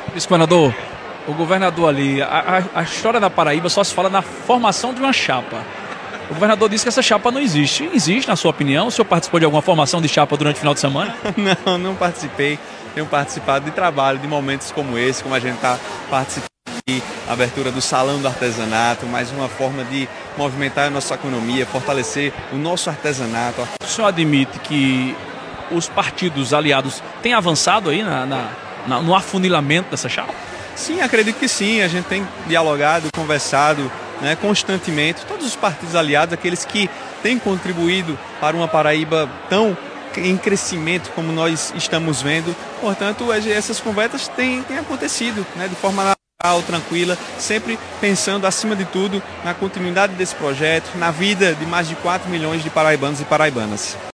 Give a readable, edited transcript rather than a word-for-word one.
Vice-governador, o governador ali, a história da Paraíba só se fala na formação de uma chapa. O governador disse que essa chapa não existe. Existe, na sua opinião? O senhor participou de alguma formação de chapa durante o final de semana? Não participei. Tenho participado de trabalho, de momentos como esse, como a gente está participando de abertura do Salão do Artesanato, mais uma forma de movimentar a nossa economia, fortalecer o nosso artesanato. O senhor admite que os partidos aliados têm avançado aí no afunilamento dessa chapa? Sim, acredito que sim. A gente tem dialogado, conversado, né, constantemente. Todos os partidos aliados, aqueles que têm contribuído para uma Paraíba tão em crescimento como nós estamos vendo. Portanto, essas conversas têm acontecido, né, de forma natural, tranquila, sempre pensando, acima de tudo, na continuidade desse projeto, na vida de mais de 4 milhões de paraibanos e paraibanas.